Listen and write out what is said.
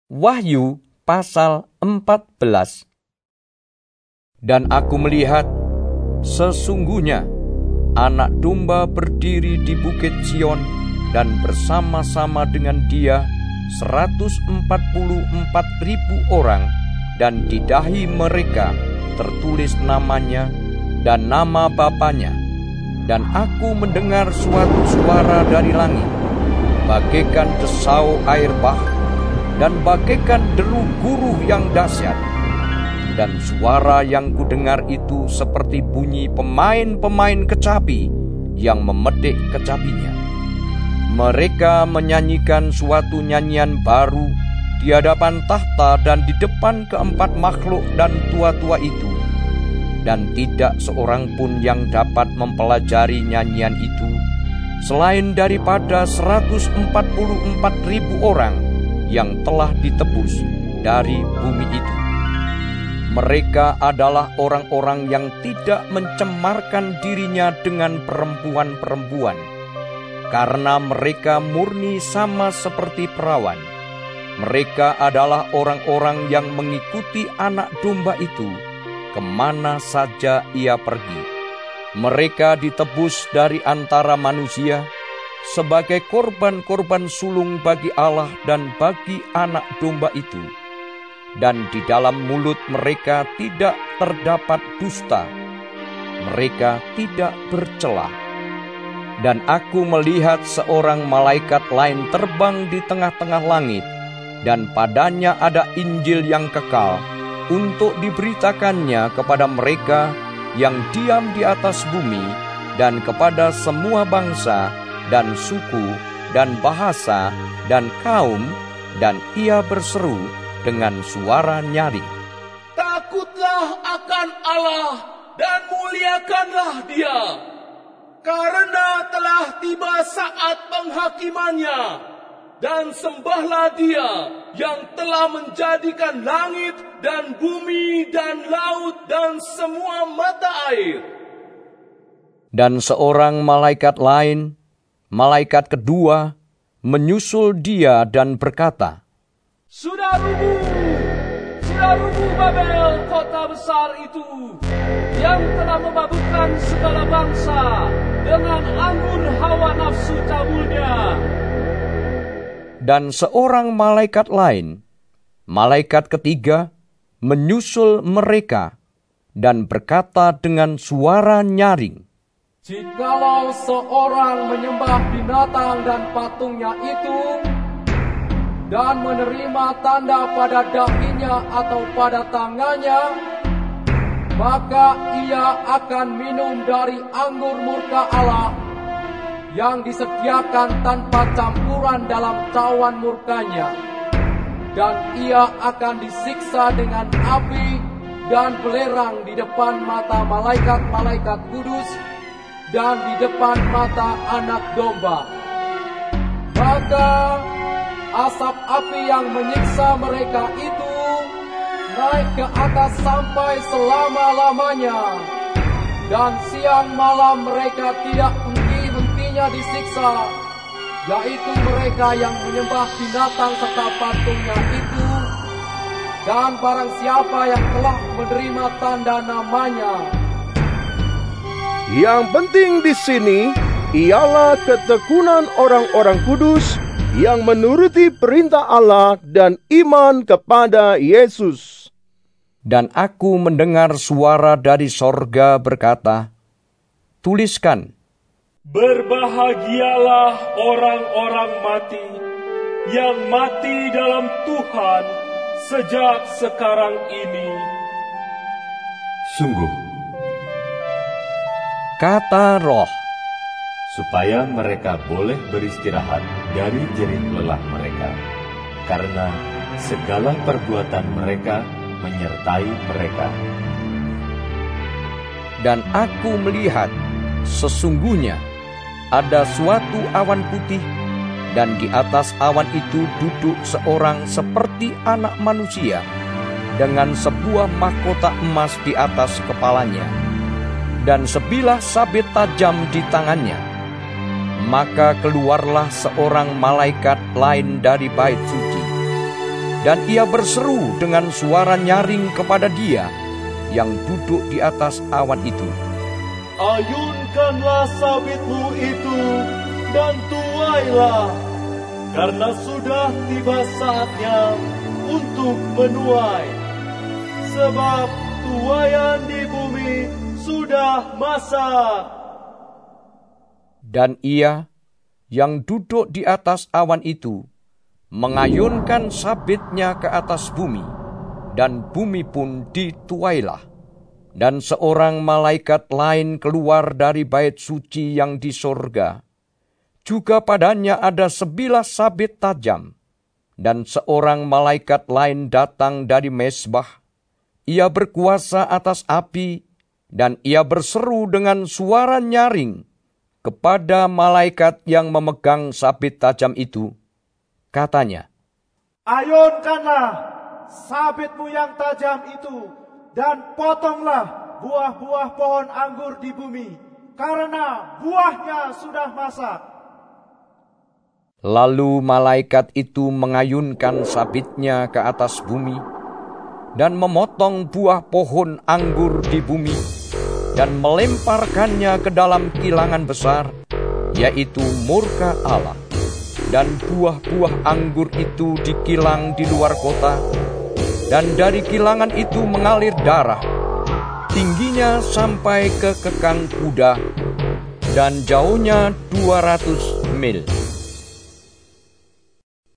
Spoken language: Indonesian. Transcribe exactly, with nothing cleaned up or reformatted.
Wahyu pasal empat belas. Dan aku melihat, sesungguhnya anak domba berdiri di bukit Sion, dan bersama-sama dengan dia seratus empat puluh empat ribu orang, dan di dahi mereka tertulis namanya dan nama Bapanya. Dan aku mendengar suatu suara dari langit, bagaikan desau air bah, dan bagaikan deru guruh yang dahsyat. Dan suara yang kudengar itu seperti bunyi pemain-pemain kecapi yang memetik kecapinya. Mereka menyanyikan suatu nyanyian baru di hadapan tahta dan di depan keempat makhluk dan tua-tua itu. Dan tidak seorang pun yang dapat mempelajari nyanyian itu, selain daripada seratus empat puluh empat ribu orang yang telah ditebus dari bumi itu. Mereka adalah orang-orang yang tidak mencemarkan dirinya dengan perempuan-perempuan, karena mereka murni sama seperti perawan. Mereka adalah orang-orang yang mengikuti anak domba itu kemana saja ia pergi. Mereka ditebus dari antara manusia sebagai korban-korban sulung bagi Allah dan bagi anak domba itu. Dan di dalam mulut mereka tidak terdapat dusta. Mereka tidak bercela. Dan aku melihat seorang malaikat lain terbang di tengah-tengah langit, dan padanya ada Injil yang kekal, untuk diberitakannya kepada mereka yang diam di atas bumi, dan kepada semua bangsa, dan suku, dan bahasa, dan kaum. Dan ia berseru dengan suara nyaring, "Takutlah akan Allah dan muliakanlah Dia, karena telah tiba saat penghakimannya. Dan sembahlah Dia yang telah menjadikan langit dan bumi dan laut dan semua mata air." Dan seorang malaikat lain, malaikat kedua, menyusul dia dan berkata, "Sudah rubuh, sudah rubuh Babel, kota besar itu, yang telah memabukkan segala bangsa dengan anggur hawa nafsu cabulnya." Dan seorang malaikat lain, malaikat ketiga, menyusul mereka dan berkata dengan suara nyaring, "Jikalau seorang menyembah binatang dan patungnya itu, dan menerima tanda pada dahinya atau pada tangannya, maka ia akan minum dari anggur murka Allah, yang disediakan tanpa campuran dalam cawan murkanya. Dan ia akan disiksa dengan api dan belerang di depan mata malaikat-malaikat kudus dan di depan mata anak domba. Maka asap api yang menyiksa mereka itu naik ke atas sampai selama-lamanya, dan siang malam mereka tidak henti-hentinya disiksa, yaitu mereka yang menyembah binatang serta patungnya itu, dan barang siapa yang telah menerima tanda namanya." Yang penting di sini ialah ketekunan orang-orang kudus yang menuruti perintah Allah dan iman kepada Yesus. Dan aku mendengar suara dari sorga berkata, "Tuliskan, berbahagialah orang-orang mati yang mati dalam Tuhan sejak sekarang ini." Sungguh, kata Roh, supaya mereka boleh beristirahat dari jerih lelah mereka, karena segala perbuatan mereka menyertai mereka. Dan aku melihat, sesungguhnya ada suatu awan putih, dan di atas awan itu duduk seorang seperti anak manusia, dengan sebuah mahkota emas di atas kepalanya, dan sebilah sabit tajam di tangannya. Maka keluarlah seorang malaikat lain dari bait suci, Dan ia berseru dengan suara nyaring kepada Dia yang duduk di atas awan itu, "Ayunkanlah sabitmu itu dan tuailah, karena sudah tiba saatnya untuk menuai. Sebab tuaian di bumi sudah masak." Dan ia yang duduk di atas awan itu mengayunkan sabitnya ke atas bumi, dan bumi pun dituailah. Dan seorang malaikat lain keluar dari bait suci yang di sorga. Juga padanya ada sebilah sabit tajam. Dan seorang malaikat lain datang dari mezbah. Ia berkuasa atas api, dan ia berseru dengan suara nyaring kepada malaikat yang memegang sabit tajam itu. Katanya, "Ayunkanlah sabitmu yang tajam itu, dan potonglah buah-buah pohon anggur di bumi, karena buahnya sudah masak." Lalu malaikat itu mengayunkan sabitnya ke atas bumi, dan memotong buah pohon anggur di bumi, dan melemparkannya ke dalam kilangan besar, yaitu murka Allah. Dan buah-buah anggur itu dikilang di luar kota, dan dari kilangan itu mengalir darah, tingginya sampai ke kekang kuda, dan jauhnya dua ratus mil.